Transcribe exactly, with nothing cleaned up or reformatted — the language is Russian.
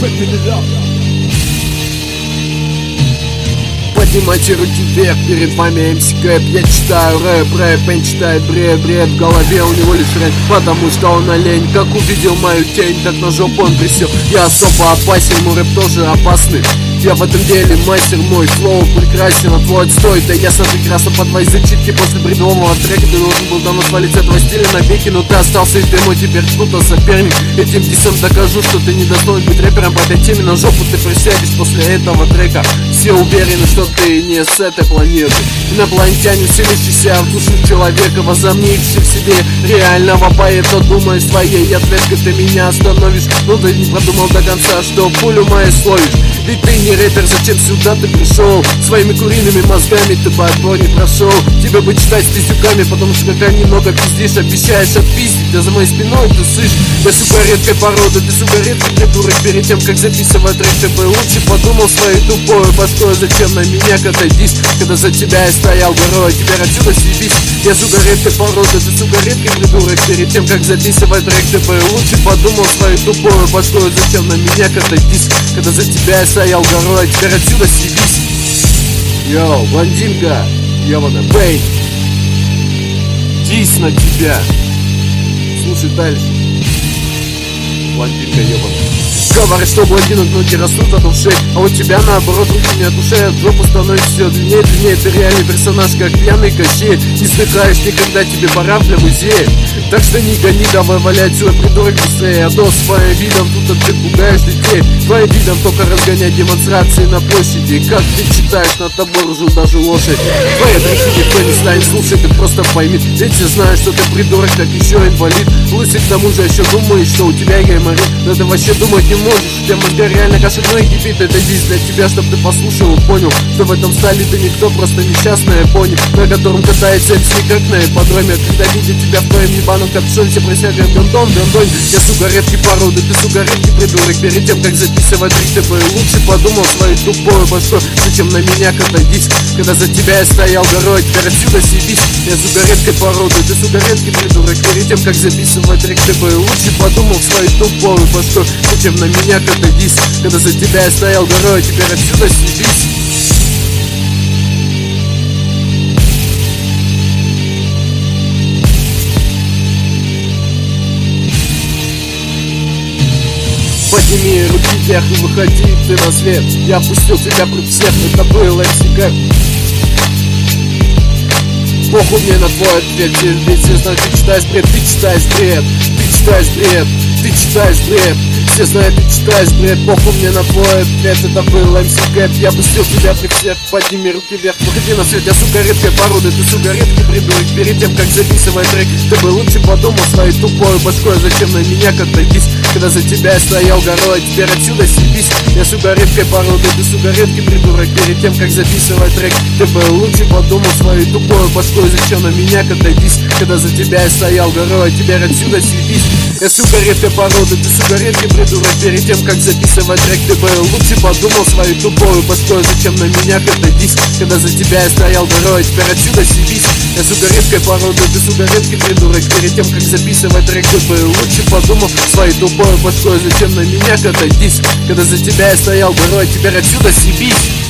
Поднимайте руки вверх, перед вами эм си Кэп. Я читаю рэп, рэп, он читает бред, бред. В голове у него лишь рэп, потому что он олень. Как увидел мою тень, так на жопу он присел. Я особо опасен, мой рэп тоже опасный. Я в этом деле мастер, мой флоу прекрасен, а твой отстой. Да ясно прекрасно по твоей зачитке. После бредового трека ты должен был давно свалить с этого стиля навеки. Но ты остался, и ты мой теперь кто-то соперник. Этим дисом докажу, что ты не достоин быть рэпером. По этой теме на жопу ты присядешь после этого трека. Все уверены, что ты не с этой планеты. Инопланетянин, вселившийся в душу человека, возомнивший в себе реального поэта. Думая своей ответкой ты меня остановишь, но ты не продумал до конца, что пулю мою словишь. Ведь ты не рэпер, зачем сюда ты пришел? Своими куриными мозгами ты по отбору не прошел. Тебе бы читать с пиздюками, потому что как они много пиздишь. Обещаешь отпиздить, да за моей спиной ты слышишь. Я сука редкой породы, ты сука редкий придурок. Перед тем как записывать трек, ты бы лучше подумал своей тупой башкой. Зачем на меня катадись, когда за тебя я стоял горой? Теперь отсюда съебись. Я сука редкой породы, ты сука редкий придурок. Перед тем как записывать трек, ты бы лучше подумал своей тупой башкой. Зачем на меня катадись, когда за тебя я стоял горой? Теперь отсюда съебись. Йоу, блондинка, ёбана, бэй, дис на тебя. Слушай дальше. Блондинка, ёбана. Говорят, что блондинок ноги растут от ушей, а у тебя наоборот руки не от ушей, от жопы становится все длиннее, длиннее. Ты реальный персонаж, как пьяный Кощей. Не слыхаешь никогда, тебе пора для музея. Так что не гони, давай валять свой придурок быстрее. А то своим видом тут ты пугаешь детей. Твоим видом только разгонять демонстрации на площади. Как ты читаешь, над тобой ржут даже лошадь. Твои треки никто не станет слушать, ты просто пойми. Ведь все знают, что ты придурок, так еще инвалид. Лысый к тому же еще думаешь, что у тебя гайморит. Но ты вообще думать не можешь. У тебя мозга реально кошельной кипит. Это диск для тебя, чтоб ты послушал и понял, что в этом стиле ты никто, просто несчастная пони, на котором катается эм си как на ипподроме. Когда видят тебя в твоем ебаном капюшоне, все присягают гондон, гондон. Я сука редкий породы, ты сука редкий придурок. Перед тем как записывать трек, ты бы лучше подумал своей тупой башкой. Зачем на меня катадись, когда за тебя я стоял горой? Теперь отсюда съебись. Я сука редкой породы, ты сука редкий придурок. Перед тем как записывать трек, ты бы лучше подумал своей тупой башкой. Зачем на меня катадись, когда за тебя я стоял горой? Теперь отсюда съебись. Подними руки вверх и выходи ты на свет. Я пустил тебя против всех, это был эм си Кэп. Похуй мне на твой ответ, ведь все знают, ты читаешь бред, ты читаешь бред, ты читаешь бред, ты читаешь бред. Все знают, ты читаешь бред, похуй мне на твой ответ, это был эм си Кэп. Я пустил тебя при всех, подними руки вверх, выходи на свет. Я сука редкой породы, ты сука редкий придурок. Перед тем как записывать трек, ты бы лучше подумал своей тупой башкой. Зачем на меня катадись, когда за тебя я стоял горой? Теперь отсюда съебись. Я сука редкой породы, ты сука редкий придурок. Перед тем как записывать трек, ты бы лучше подумал своей тупой башкой. Зачем на меня катадись, когда за тебя я стоял горой? Теперь отсюда съебись. Я сука редкой породы, ты сука редкий придурок. Перед тем как записывать трек, ты бы лучше подумал своей тупой башкой. Зачем на меня катадись, когда за тебя я стоял горой? Теперь отсюда съебись. Я сука редкой породы, ты сука редкий придурок. Перед тем как записывать трек, ты бы лучше подумал своей тупой башкой. Зачем на меня катадись, когда за тебя я стоял горой? Теперь отсюда съебись.